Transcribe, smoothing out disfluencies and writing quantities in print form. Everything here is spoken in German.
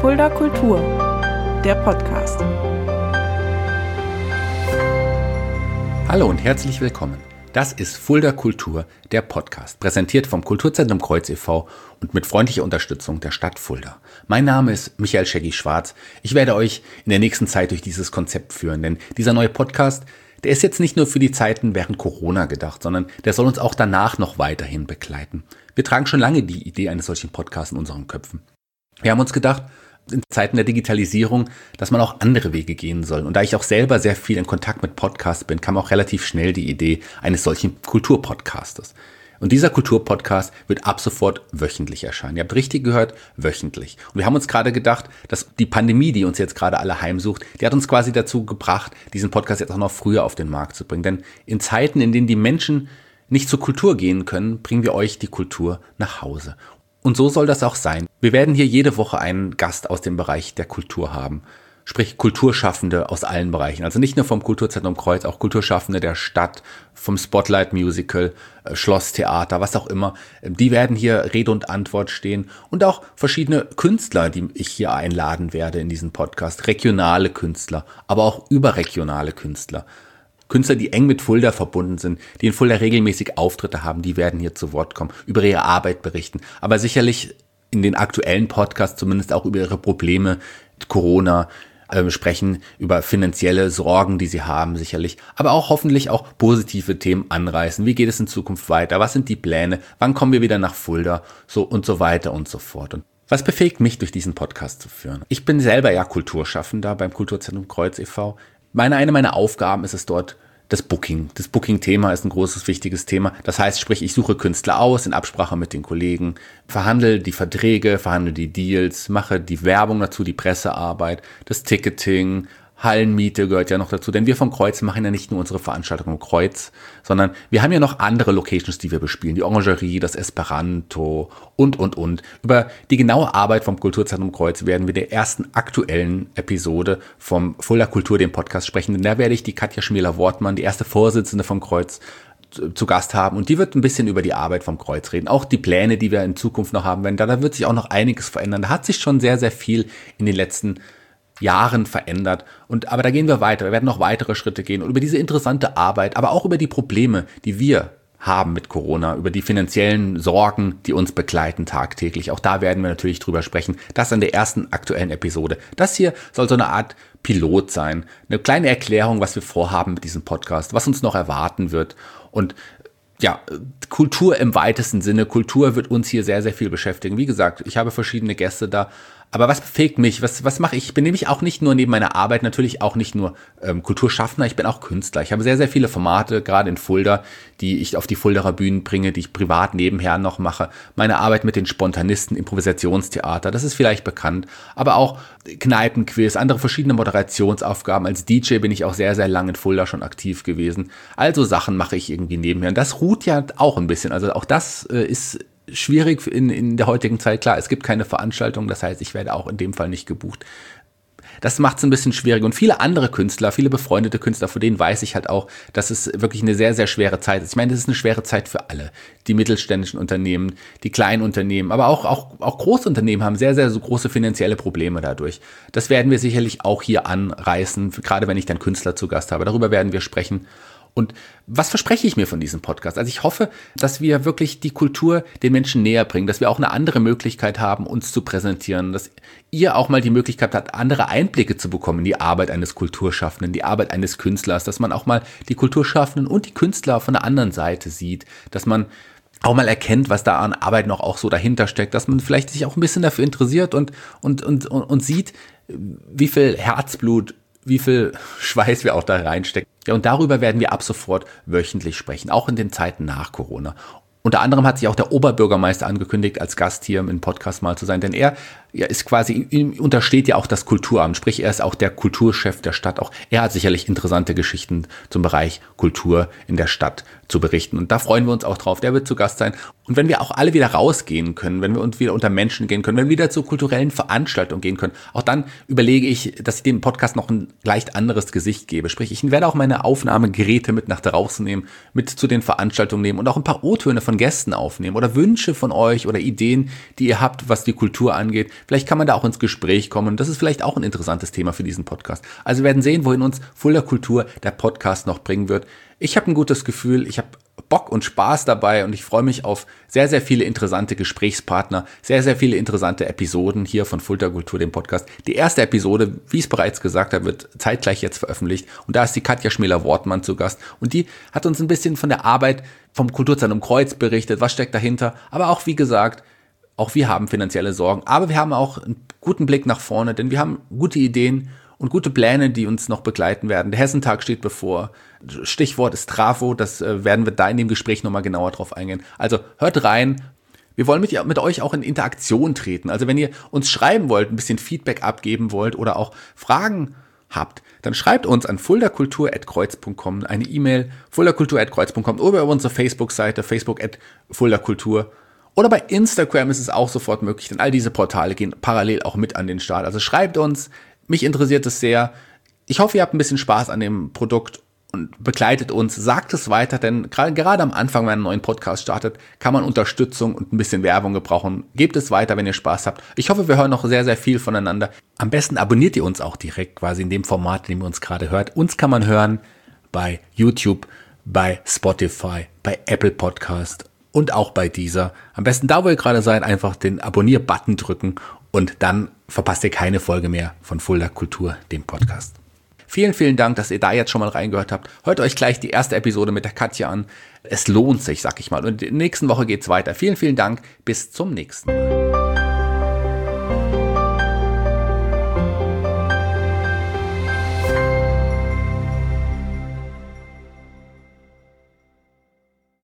Fulda Kultur, der Podcast. Hallo und herzlich willkommen. Das ist Fulda Kultur, der Podcast, präsentiert vom Kulturzentrum Kreuz e.V. und mit freundlicher Unterstützung der Stadt Fulda. Mein Name ist Michael Scheggi-Schwarz. Ich werde euch in der nächsten Zeit durch dieses Konzept führen, denn dieser neue Podcast, der ist jetzt nicht nur für die Zeiten während Corona gedacht, sondern der soll uns auch danach noch weiterhin begleiten. Wir tragen schon lange die Idee eines solchen Podcasts in unseren Köpfen. Wir haben uns gedacht, in Zeiten der Digitalisierung, dass man auch andere Wege gehen soll. Und da ich auch selber sehr viel in Kontakt mit Podcasts bin, kam auch relativ schnell die Idee eines solchen Kulturpodcastes. Und dieser Kulturpodcast wird ab sofort wöchentlich erscheinen. Ihr habt richtig gehört, wöchentlich. Und wir haben uns gerade gedacht, dass die Pandemie, die uns jetzt gerade alle heimsucht, die hat uns quasi dazu gebracht, diesen Podcast jetzt auch noch früher auf den Markt zu bringen. Denn in Zeiten, in denen die Menschen nicht zur Kultur gehen können, bringen wir euch die Kultur nach Hause. Und so soll das auch sein. Wir werden hier jede Woche einen Gast aus dem Bereich der Kultur haben. Sprich Kulturschaffende aus allen Bereichen. Also nicht nur vom Kulturzentrum Kreuz, auch Kulturschaffende der Stadt, vom Spotlight Musical, Schlosstheater, was auch immer. Die werden hier Rede und Antwort stehen. Und auch verschiedene Künstler, die ich hier einladen werde in diesen Podcast. Regionale Künstler, aber auch überregionale Künstler. Künstler, die eng mit Fulda verbunden sind, die in Fulda regelmäßig Auftritte haben, die werden hier zu Wort kommen, über ihre Arbeit berichten, aber sicherlich in den aktuellen Podcasts zumindest auch über ihre Probleme, Corona, sprechen, über finanzielle Sorgen, die sie haben sicherlich, aber auch hoffentlich auch positive Themen anreißen. Wie geht es in Zukunft weiter? Was sind die Pläne? Wann kommen wir wieder nach Fulda? So und so weiter und so fort. Und was befähigt mich, durch diesen Podcast zu führen? Ich bin selber ja Kulturschaffender beim Kulturzentrum Kreuz e.V. Eine meiner Aufgaben ist es dort, das Booking. Das Booking-Thema ist ein großes, wichtiges Thema. Das heißt, sprich, ich suche Künstler aus in Absprache mit den Kollegen, verhandle die Verträge, verhandle die Deals, mache die Werbung dazu, die Pressearbeit, das Ticketing, Hallenmiete gehört ja noch dazu, denn wir vom Kreuz machen ja nicht nur unsere Veranstaltung im Kreuz, sondern wir haben ja noch andere Locations, die wir bespielen, die Orangerie, das Esperanto und. Über die genaue Arbeit vom Kulturzentrum Kreuz werden wir in der ersten aktuellen Episode vom Fulda Kultur, dem Podcast, sprechen, denn da werde ich die Katja Schmäler-Wortmann, die erste Vorsitzende vom Kreuz, zu Gast haben und die wird ein bisschen über die Arbeit vom Kreuz reden, auch die Pläne, die wir in Zukunft noch haben werden, da wird sich auch noch einiges verändern, da hat sich schon sehr, sehr viel in den letzten Jahren verändert. Aber da gehen wir weiter. Wir werden noch weitere Schritte gehen und über diese interessante Arbeit, aber auch über die Probleme, die wir haben mit Corona, über die finanziellen Sorgen, die uns begleiten tagtäglich. Auch da werden wir natürlich drüber sprechen. Das in der ersten aktuellen Episode. Das hier soll so eine Art Pilot sein. Eine kleine Erklärung, was wir vorhaben mit diesem Podcast, was uns noch erwarten wird. Und ja, Kultur im weitesten Sinne. Kultur wird uns hier sehr, sehr viel beschäftigen. Wie gesagt, ich habe verschiedene Gäste da. Aber was befähigt mich? Was mache ich? Ich bin nämlich auch nicht nur neben meiner Arbeit natürlich auch nicht nur Kulturschaffender, ich bin auch Künstler. Ich habe sehr, sehr viele Formate, gerade in Fulda, die ich auf die Fuldaer Bühnen bringe, die ich privat nebenher noch mache. Meine Arbeit mit den Spontanisten, Improvisationstheater, das ist vielleicht bekannt. Aber auch Kneipenquiz, andere verschiedene Moderationsaufgaben. Als DJ bin ich auch sehr, sehr lange in Fulda schon aktiv gewesen. Also Sachen mache ich irgendwie nebenher. Und das ruht ja auch ein bisschen. Also auch das ist schwierig in der heutigen Zeit. Klar, es gibt keine Veranstaltung, das heißt, ich werde auch in dem Fall nicht gebucht. Das macht es ein bisschen schwierig. Und viele andere Künstler, viele befreundete Künstler, von denen weiß ich halt auch, dass es wirklich eine sehr, sehr schwere Zeit ist. Ich meine, das ist eine schwere Zeit für alle. Die mittelständischen Unternehmen, die kleinen Unternehmen, aber auch Großunternehmen haben sehr, sehr so große finanzielle Probleme dadurch. Das werden wir sicherlich auch hier anreißen, gerade wenn ich dann Künstler zu Gast habe. Darüber werden wir sprechen. Und was verspreche ich mir von diesem Podcast? Also ich hoffe, dass wir wirklich die Kultur den Menschen näher bringen, dass wir auch eine andere Möglichkeit haben, uns zu präsentieren, dass ihr auch mal die Möglichkeit habt, andere Einblicke zu bekommen in die Arbeit eines Kulturschaffenden, die Arbeit eines Künstlers, dass man auch mal die Kulturschaffenden und die Künstler von der anderen Seite sieht, dass man auch mal erkennt, was da an Arbeit noch auch so dahinter steckt, dass man vielleicht sich auch ein bisschen dafür interessiert und sieht, wie viel Herzblut, wie viel Schweiß wir auch da reinstecken. Ja, und darüber werden wir ab sofort wöchentlich sprechen, auch in den Zeiten nach Corona. Unter anderem hat sich auch der Oberbürgermeister angekündigt, als Gast hier im Podcast mal zu sein, denn er ist quasi, ihm untersteht ja auch das Kulturamt, sprich er ist auch der Kulturchef der Stadt. Auch er hat sicherlich interessante Geschichten zum Bereich Kultur in der Stadt zu berichten und da freuen wir uns auch drauf. Der wird zu Gast sein. Und wenn wir auch alle wieder rausgehen können, wenn wir uns wieder unter Menschen gehen können, wenn wir wieder zu kulturellen Veranstaltungen gehen können, auch dann überlege ich, dass ich dem Podcast noch ein leicht anderes Gesicht gebe. Sprich, ich werde auch meine Aufnahmegeräte mit nach draußen nehmen, mit zu den Veranstaltungen nehmen und auch ein paar O-Töne von von Gästen aufnehmen oder Wünsche von euch oder Ideen, die ihr habt, was die Kultur angeht. Vielleicht kann man da auch ins Gespräch kommen. Das ist vielleicht auch ein interessantes Thema für diesen Podcast. Also wir werden sehen, wohin uns Fulda Kultur der Podcast noch bringen wird. Ich habe ein gutes Gefühl, ich habe Bock und Spaß dabei und ich freue mich auf sehr, sehr viele interessante Gesprächspartner, sehr, sehr viele interessante Episoden hier von Fulda Kultur, dem Podcast. Die erste Episode, wie ich es bereits gesagt habe, wird zeitgleich jetzt veröffentlicht und da ist die Katja Schmäler-Wortmann zu Gast und die hat uns ein bisschen von der Arbeit vom Kulturzentrum Kreuz berichtet, was steckt dahinter, aber auch, wie gesagt, auch wir haben finanzielle Sorgen, aber wir haben auch einen guten Blick nach vorne, denn wir haben gute Ideen und gute Pläne, die uns noch begleiten werden. Der Hessentag steht bevor. Stichwort ist Trafo, das werden wir da in dem Gespräch nochmal genauer drauf eingehen. Also hört rein. Wir wollen mit euch auch in Interaktion treten. Also wenn ihr uns schreiben wollt, ein bisschen Feedback abgeben wollt oder auch Fragen habt, dann schreibt uns an fuldakultur@kreuz.com eine E-Mail, fuldakultur@kreuz.com oder über unsere Facebook-Seite, facebook@fuldakultur. Oder bei Instagram ist es auch sofort möglich, denn all diese Portale gehen parallel auch mit an den Start. Also schreibt uns, mich interessiert es sehr. Ich hoffe, ihr habt ein bisschen Spaß an dem Produkt und begleitet uns. Sagt es weiter, denn gerade am Anfang, wenn man einen neuen Podcast startet, kann man Unterstützung und ein bisschen Werbung gebrauchen. Gebt es weiter, wenn ihr Spaß habt. Ich hoffe, wir hören noch sehr, sehr viel voneinander. Am besten abonniert ihr uns auch direkt quasi in dem Format, in dem ihr uns gerade hört. Uns kann man hören bei YouTube, bei Spotify, bei Apple Podcast und auch bei Deezer. Am besten da, wo ihr gerade seid, einfach den Abonnier-Button drücken und dann verpasst ihr keine Folge mehr von Fulda Kultur, dem Podcast. Vielen, vielen Dank, dass ihr da jetzt schon mal reingehört habt. Hört euch gleich die erste Episode mit der Katja an. Es lohnt sich, sag ich mal. Und in der nächsten Woche geht's weiter. Vielen, vielen Dank. Bis zum nächsten Mal.